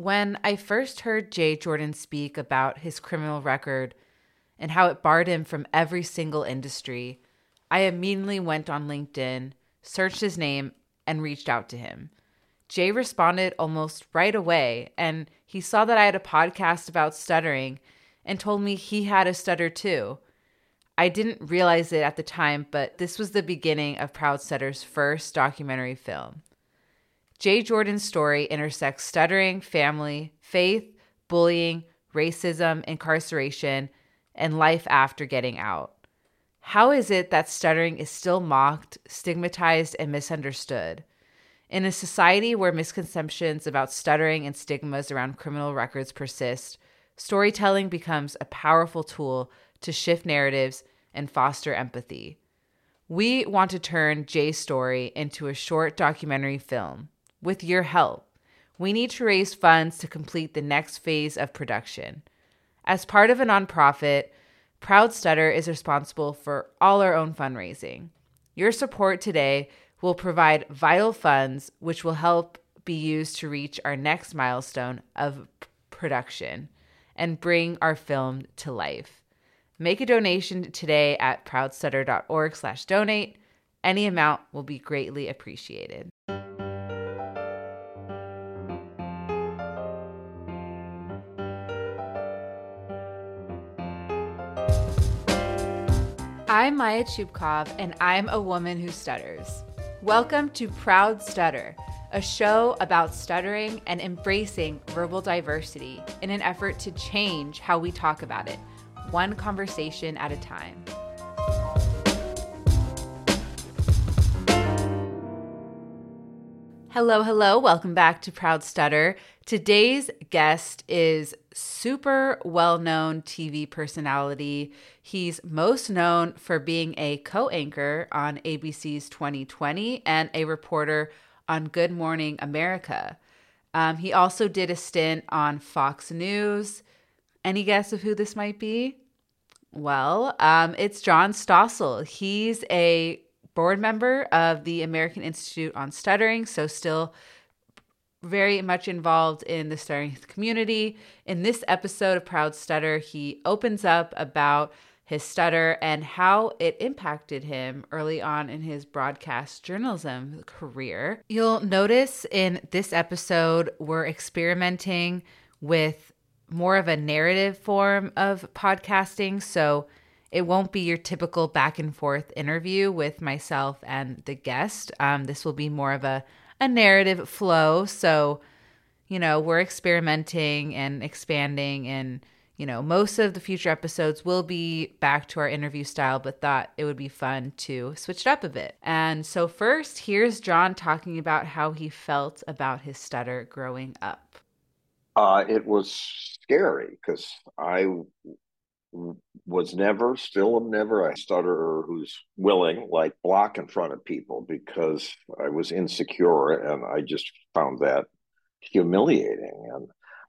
When I first heard Jay Jordan speak about his criminal record and how it barred him from every single industry, I immediately went on LinkedIn, searched his name, and reached out to him. Jay responded almost right away, and he saw that I had a podcast about stuttering and told me he had a stutter too. I didn't realize it at the time, but this was the beginning of Proud Stutter's first documentary film. Jay Jordan's story intersects stuttering, family, faith, bullying, racism, incarceration, and life after getting out. How is it that stuttering is still mocked, stigmatized, and misunderstood? In a society where misconceptions about stuttering and stigmas around criminal records persist, storytelling becomes a powerful tool to shift narratives and foster empathy. We want to turn Jay's story into a short documentary film. With your help, we need to raise funds to complete the next phase of production. As part of a nonprofit, Proud Stutter is responsible for all our own fundraising. Your support today will provide vital funds which will help be used to reach our next milestone of production and bring our film to life. Make a donation today at proudstutter.org/donate. Any amount will be greatly appreciated. I'm Maya Chupkov, and I'm a woman who stutters. Welcome to Proud Stutter, a show about stuttering and embracing verbal diversity in an effort to change how we talk about it, one conversation at a time. Hello. Welcome back to Proud Stutter. Today's guest is super well-known TV personality. He's most known for being a co-anchor on ABC's 2020 and a reporter on Good Morning America. He also did a stint on Fox News. Any guess of who this might be? Well, it's John Stossel. He's a board member of the American Institute on Stuttering, so still very much involved in the stuttering community. In this episode of Proud Stutter, he opens up about his stutter and how it impacted him early on in his broadcast journalism career. You'll notice in this episode, we're experimenting with more of a narrative form of podcasting, so it won't be your typical back and forth interview with myself and the guest. This will be more of a narrative flow. So, we're experimenting and expanding, and, most of the future episodes will be back to our interview style, but thought it would be fun to switch it up a bit. And so first, here's John talking about how he felt about his stutter growing up. It was scary because I still am never a stutterer who's willing, block in front of people, because I was insecure and I just found that humiliating. And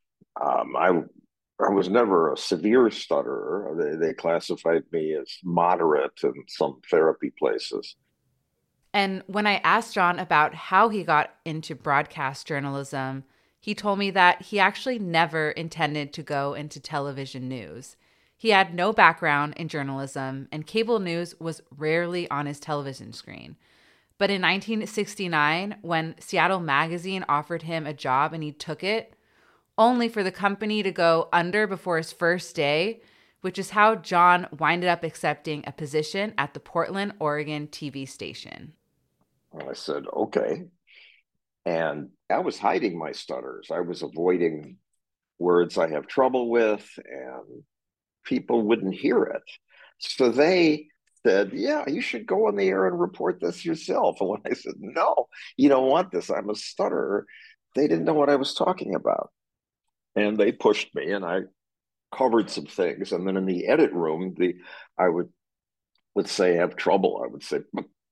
I was never a severe stutterer. They classified me as moderate in some therapy places. And when I asked John about how he got into broadcast journalism, he told me that he actually never intended to go into television news. He had no background in journalism, and cable news was rarely on his television screen. But in 1969, when Seattle Magazine offered him a job and he took it, only for the company to go under before his first day, which is how John winded up accepting a position at the Portland, Oregon TV station. I said, okay. And I was hiding my stutters. I was avoiding words I have trouble with, and people wouldn't hear it. So they said, yeah, you should go on the air and report this yourself. And when I said, no, you don't want this, I'm a stutterer, they didn't know what I was talking about. And they pushed me, and I covered some things. And then in the edit room, I would, let's say I have trouble, I would say,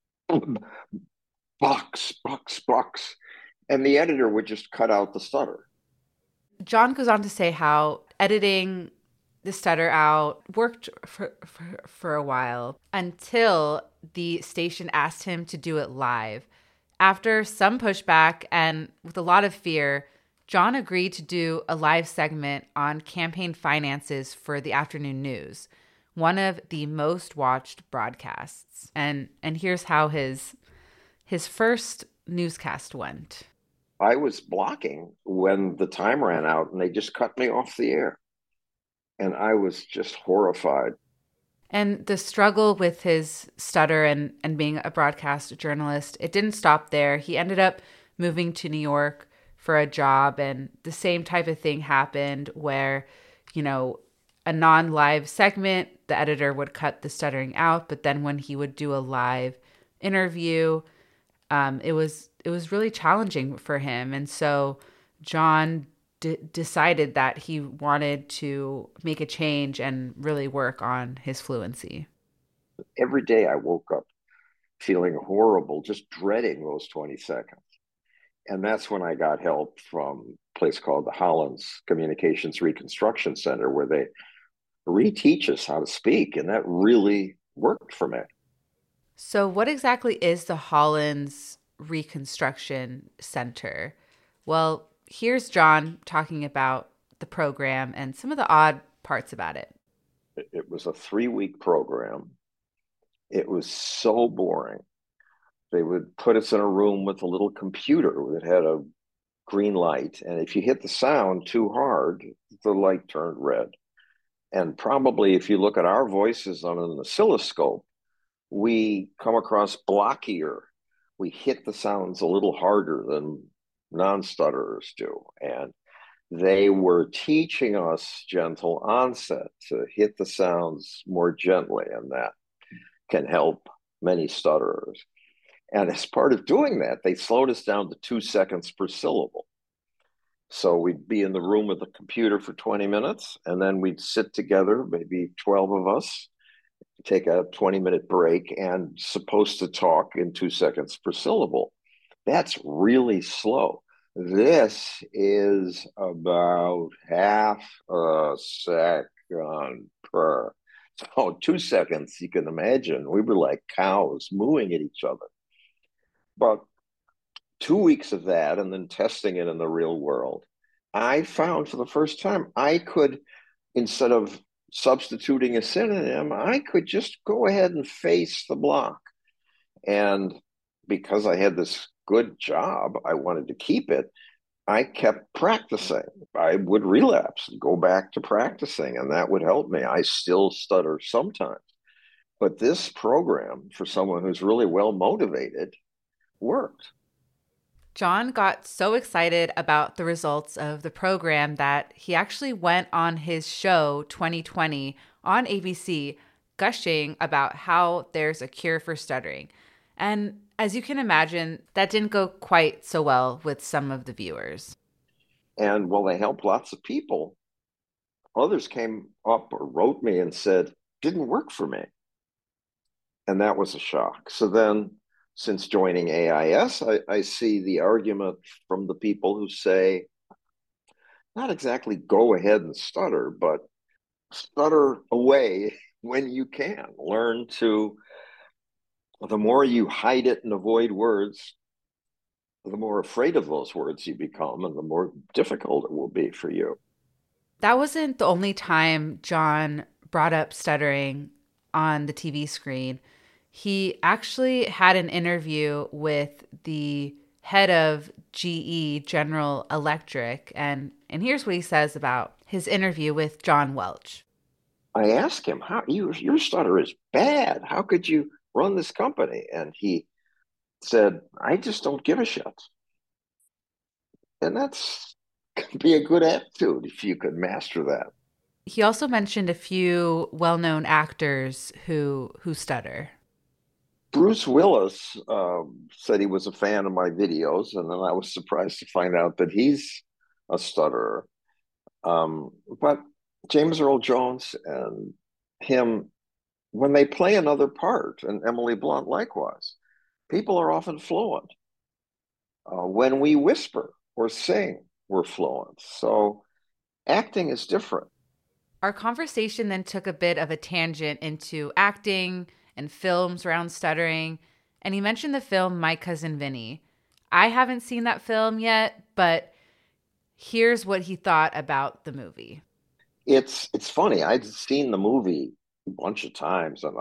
box. And the editor would just cut out the stutter. John goes on to say how editing the stutter out worked for a while until the station asked him to do it live. After some pushback and with a lot of fear, John agreed to do a live segment on campaign finances for the afternoon news, one of the most watched broadcasts. And here's how his first newscast went. I was blocking when the time ran out and they just cut me off the air. And I was just horrified. And the struggle with his stutter and being a broadcast journalist, it didn't stop there. He ended up moving to New York for a job, and the same type of thing happened where, a non-live segment, the editor would cut the stuttering out, but then when he would do a live interview, it was really challenging for him. And so John decided that he wanted to make a change and really work on his fluency. Every day I woke up feeling horrible, just dreading those 20 seconds. And that's when I got help from a place called the Hollins Communications Reconstruction Center, where they reteach us how to speak. And that really worked for me. So what exactly is the Hollins Reconstruction Center? Well, here's John talking about the program and some of the odd parts about it. It was a 3-week program. It was so boring. They would put us in a room with a little computer that had a green light. And if you hit the sound too hard, the light turned red. And probably if you look at our voices on an oscilloscope, we come across blockier. We hit the sounds a little harder than non-stutterers do. And they were teaching us gentle onset to hit the sounds more gently, and that can help many stutterers. And as part of doing that, they slowed us down to 2 seconds per syllable. So we'd be in the room with the computer for 20 minutes, and then we'd sit together, maybe 12 of us, take a 20-minute break, and supposed to talk in 2 seconds per syllable. That's really slow. This is about half a second per. So 2 seconds, you can imagine, we were like cows mooing at each other. But 2 weeks of that and then testing it in the real world, I found for the first time I could, instead of substituting a synonym, I could just go ahead and face the block. And because I had this good job, I wanted to keep it. I kept practicing. I would relapse, go back to practicing, and that would help me. I still stutter sometimes. But this program, for someone who's really well motivated, worked. John got so excited about the results of the program that he actually went on his show 2020 on ABC, gushing about how there's a cure for stuttering. And as you can imagine, that didn't go quite so well with some of the viewers. And while they helped lots of people, others came up or wrote me and said, didn't work for me. And that was a shock. So then, since joining AIS, I see the argument from the people who say, not exactly go ahead and stutter, but stutter away when you can. Learn to, the more you hide it and avoid words, the more afraid of those words you become, and the more difficult it will be for you. That wasn't the only time John brought up stuttering on the TV screen. He actually had an interview with the head of GE, General Electric, and here's what he says about his interview with John Welch. I asked him, "How your stutter is bad. How could you run this company?" And he said, "I just don't give a shit." And that's could be a good attitude if you could master that. He also mentioned a few well-known actors who stutter. Bruce Willis said he was a fan of my videos, and then I was surprised to find out that he's a stutterer. But James Earl Jones and him, when they play another part, and Emily Blunt likewise, people are often fluent. When we whisper or sing, we're fluent. So acting is different. Our conversation then took a bit of a tangent into acting and films around stuttering, and he mentioned the film My Cousin Vinny. I haven't seen that film yet, but Here's what he thought about the movie. It's funny. I'd seen the movie a bunch of times, and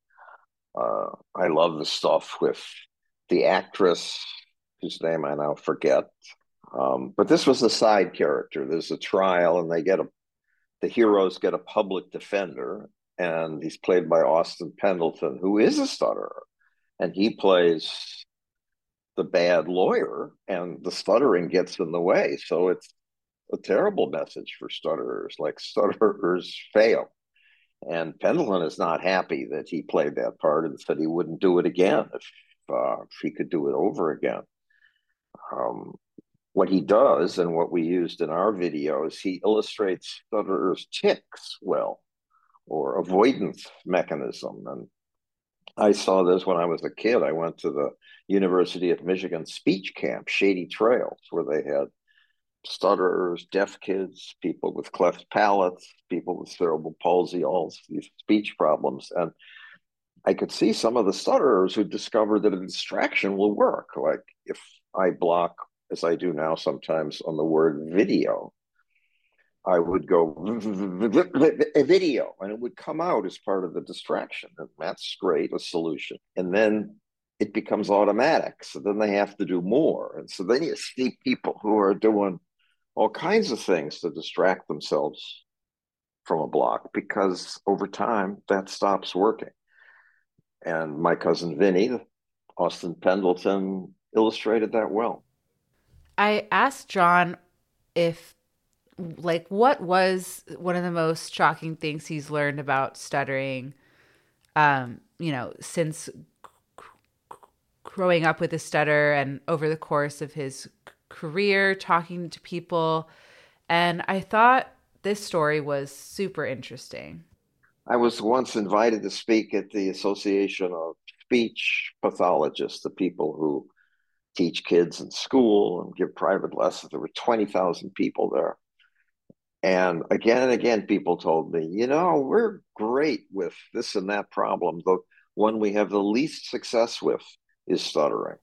I love the stuff with the actress whose name I now forget. But this was a side character. There's a trial, and the heroes get a public defender, and he's played by Austin Pendleton, who is a stutterer, and he plays the bad lawyer, and the stuttering gets in the way. So it's a terrible message for stutterers. Like, stutterers fail. And Pendleton is not happy that he played that part and said he wouldn't do it again if he could do it over again. Um, what he does and what we used in our videos, he illustrates stutterers' tics well, or avoidance mechanism. And I saw this when I was a kid. I went to the University of Michigan speech camp, Shady Trails, where they had stutterers, deaf kids, people with cleft palates, people with cerebral palsy, all these speech problems. And I could see some of the stutterers who discovered that a distraction will work. Like, if I block, as I do now sometimes, on the word video, I would go video, and it would come out as part of the distraction. And that's great, a solution. And then it becomes automatic. So then they have to do more. And so then you see people who are doing all kinds of things to distract themselves from a block, because over time that stops working. And my cousin Vinny, Austin Pendleton, illustrated that well. I asked John if, like, what was one of the most shocking things he's learned about stuttering, since growing up with a stutter and over the course of his career, talking to people. And I thought this story was super interesting. I was once invited to speak at the Association of Speech Pathologists, the people who teach kids in school and give private lessons. There were 20,000 people there. And again, people told me, we're great with this and that problem. The one we have the least success with is stuttering.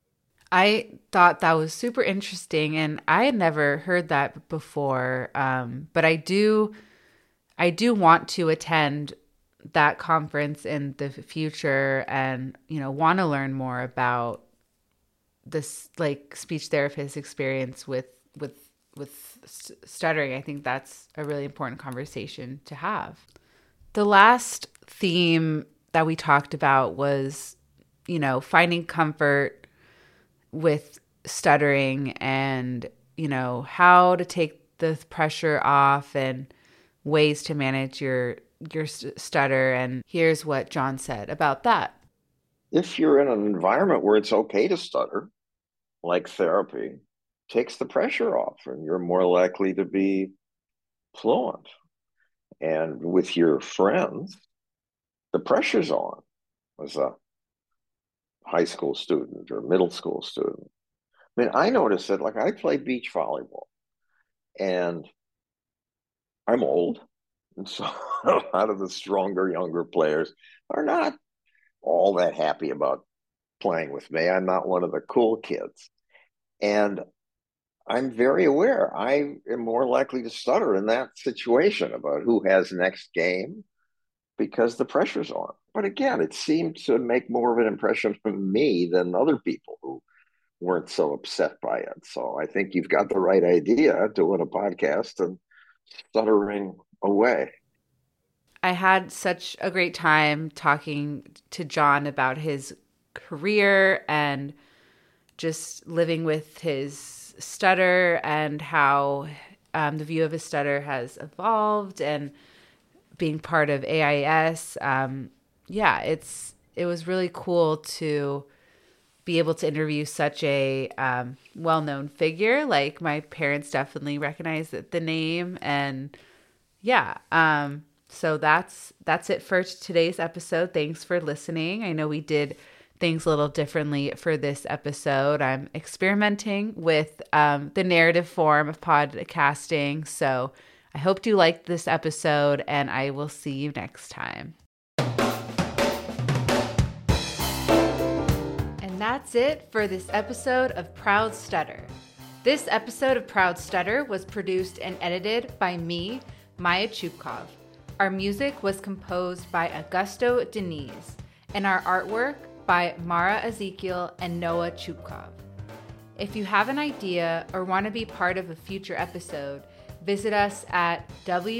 I thought that was super interesting, and I had never heard that before. But I do want to attend that conference in the future, and want to learn more about this, like, speech therapist experience with stuttering. I think that's a really important conversation to have. The last theme that we talked about was, finding comfort with stuttering, and how to take the pressure off and ways to manage your stutter. And here's what John said about that. If you're in an environment where it's okay to stutter, like therapy, takes the pressure off, and you're more likely to be fluent. And with your friends, the pressure's on as a high school student or middle school student. I mean, I noticed that, like, I play beach volleyball, and I'm old. And so a lot of the stronger, younger players are not all that happy about playing with me. I'm not one of the cool kids. And I'm very aware I am more likely to stutter in that situation about who has next game, because the pressure's on. But again, it seemed to make more of an impression on me than other people who weren't so upset by it. So I think you've got the right idea, doing a podcast and stuttering away. I had such a great time talking to John about his career and just living with his stutter, and how the view of his stutter has evolved, and being part of AIS. It was really cool to be able to interview such a well-known figure. Like, my parents definitely recognize the name, and so that's it for today's episode. Thanks for listening. I know we did things a little differently for this episode. I'm experimenting with the narrative form of podcasting. So I hope you liked this episode, and I will see you next time. And that's it for this episode of Proud Stutter. This episode of Proud Stutter was produced and edited by me, Maya Chupkov. Our music was composed by Augusto Deniz, and our artwork by Mara Ezekiel and Noah Chupkov. If you have an idea or want to be part of a future episode, visit us at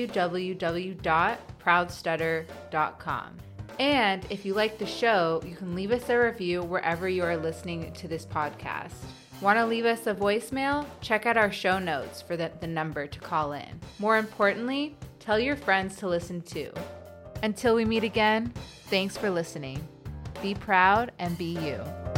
www.proudstutter.com. And if you like the show, you can leave us a review wherever you are listening to this podcast. Want to leave us a voicemail? Check out our show notes for the number to call in. More importantly, tell your friends to listen too. Until we meet again, thanks for listening. Be proud and be you.